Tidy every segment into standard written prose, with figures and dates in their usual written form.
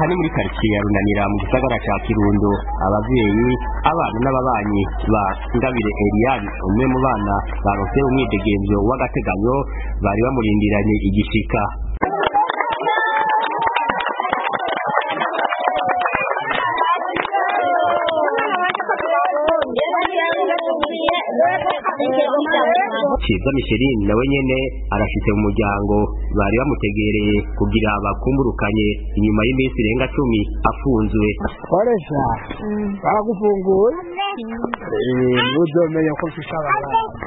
aha ni muri quartier ya Runanira mu gisagara ca Kirundo. Abavyeyi, abana n'ababanyi ba Ngabire Eliane, umwe mu bana baronse umwidegemvyo w'agateganyo, bari bamurindiranye igishika. Kiza Micheline nawe nyene arashitse mu muryango, bari bamutegereye kugira bakumburukanye inyuma y'iminsi irenga 10 afunzwe. Koresha baragufunguye uzomenye ko ufishabana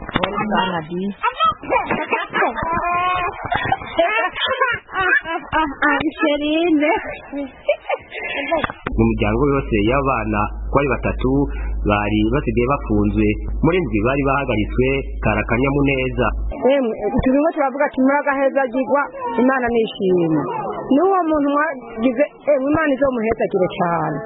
Micheline mu miryango yose y'abana kwari batatu bari basigaye bafunzwe, muri ndwi bari bahagaritswe Karakanyamuneza. turimo turavuga ati muri agaheza gigwa Imana nishimye n'uwo muntu mwagize Imana izomuhezagire cyane,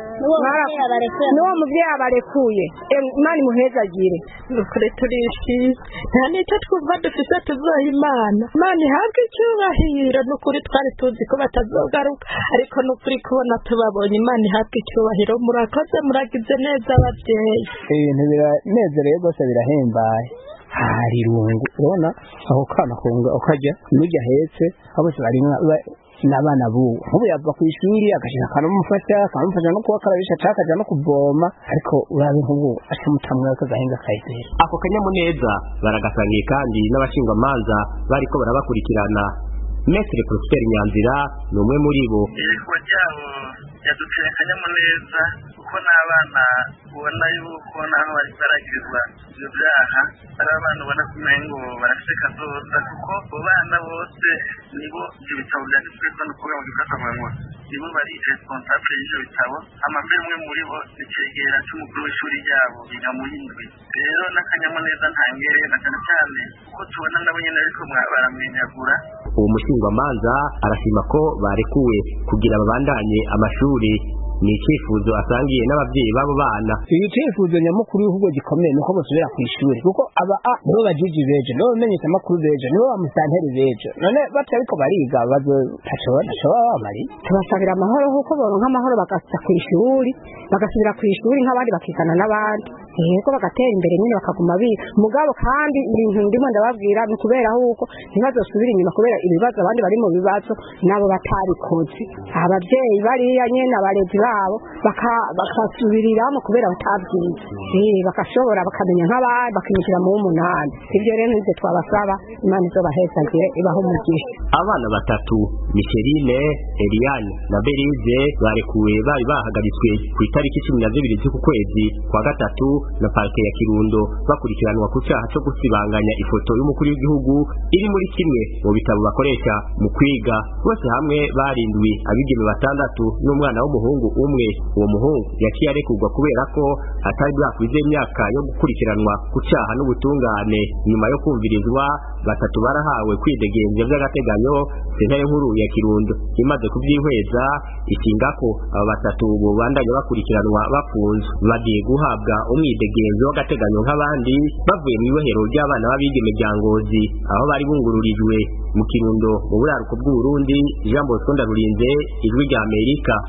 n'uwo muvyeyi abarekuye Imana imuhezagire. Nukuri turishimye, nta n'icyo twumva dufise tuzoha Imana ihabwe icyubahiro. Nukuri twari tuzi ko batazogaruka, ariko nukuri kubona tubabonye Imana ihabwe icyubahiro. Murakoze, muragize neza abavyeyi. Ibintu biranezereye rwose, birahimbaye. Hari irungu urabona aho kana konga ukajya n'ujya hetse abo bari n'abana bubu ubu yava ku ishuri agashika kanamufasha no kubakarabisha cakaja no kuvoma, ariko urabe nk'ubu acamutamwe akazahinga kayitera. Ako kanyamuneza baragasangiye kandi n'abashingwa manza bariko barabakurikirana. Maître Prosper Nyanzira ni umwe muri bo. Ijwi ryabo yaduteye akanyamuneza kuko n'abana ubona yuko naho bari baragirizwa ibyo byaha ari abana ubona kumengo barafite kazoza, kuko abo bana bose nibo ibyo bitabo byanditswe no kuvuga mu gifaransa, nibo bari responsable y'ibyo bitabo. Amamwe muri bo icegera cy'umukuru w'ishuri ryabo biga mu yindwi. Rero n'akanyamuneza ntangere na cyane cyane kuko tubona nabo nyene ariko baramenyagura. Uwo mushingwamanza arashima ko barekuwe kugira babandanye amashuri. Ni icyifuzo asangiye n'abavyeyi babo bana. Icyifuzo nyamukuru w'ihugo gikomeye nuko bosubira ku ishuri, kuko aba nibo bajiji bejo, nibo bamenyesha amakuru bejo, nibo bamusanteri bejo. None batariko bariga bazotashobora bamari. Tubasabira amahoro kuko boronka amahoro bagasa ku ishuri, bagasubira ku ishuri nk'abandi bakigana n'abandi. Yego bagatera imbere nyine bakaguma mugabo kandi ibintu ndimo ndababwira ni kubera huko ntibazosubira inyuma, kubera ibibazo abandi bari mu bibazo nabo batabikoze. Abavyeyi bariya nyene abarezi babo bakasubiriramo kubera batabyize, bakashobora bakamenya nk'abandi bakinjira mu w'umunani. Ivyo rero nivyo twabasaba, Imana izobahezagire ibaho umugisha. Abana batatu Micheline, Eliane na Berize barekuwe bari bahagaritswe ku itariki 12 z'uku kwezi kwa gatatu na parke ya Kirundo, bakurikiranwa ku cyaha cyo gusibanganya ifoto y'umukuru w'igihugu iri muri kimwe mu bitabo bakoresha mu kwiga. Bose hamwe barindwi, abigeme 6 n'umwana w'umuhungu umwe. Uwo muhungu yaciye arekurwa kubera ko atari bwakwize imyaka yo gukurikiranwa ku cyaha n'ubutungane. Nyuma yo kumvirizwa, batatu barahawe kwidegemvya by'agateganyo. Sentare nkuru ya Kirundo imaze kubyihweza ishinga ko aba batatu bo bandanye bakurikiranwa bafunzwe, bagiye guhabwa umwidegemvyo w'agateganyo nk'abandi bavuye mu ibohero ry'abana b'abigeme rya Ngozi, aho bari bungururijwe mu Kirundo mu buraruko bw'u Burundi. Jean Bosco Ndarurinze, Ijwi ry'Amerika.